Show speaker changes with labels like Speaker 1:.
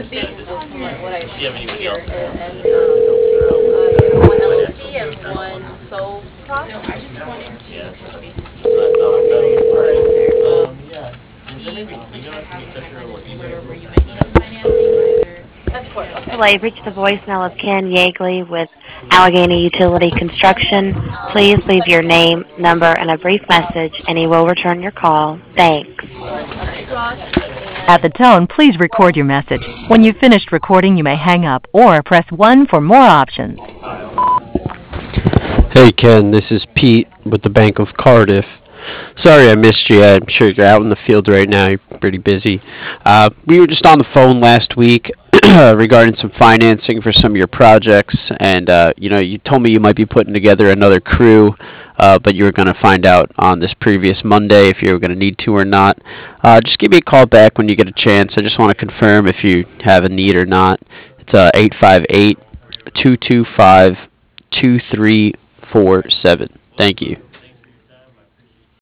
Speaker 1: Does she have anything else? One LLC and one sole property. Yeah, that's what I thought. All right. Yeah. Is there maybe email? Can you check your email? Of course. Okay.
Speaker 2: Hello, you've reached the voicemail of Ken Yeagley with Allegheny Utility Construction. Please leave your name, number, and a brief message, and he will return your call. Thanks.
Speaker 1: Thanks, Ross.
Speaker 3: At the tone, please record your message. When you've finished recording, you may hang up or press 1 for more options.
Speaker 4: Hey Ken, this is Pete with the Bank of Cardiff. Sorry I missed you. I'm sure you're out in the field right now. You're pretty busy. We were just on the phone last week regarding some financing for some of your projects, and you told me you might be putting together another crew, but you were going to find out on this previous Monday if you were going to need to or not. Just give me a call back when you get a chance. I just want to confirm if you have a need or not. It's 858 225 2347. Thank you.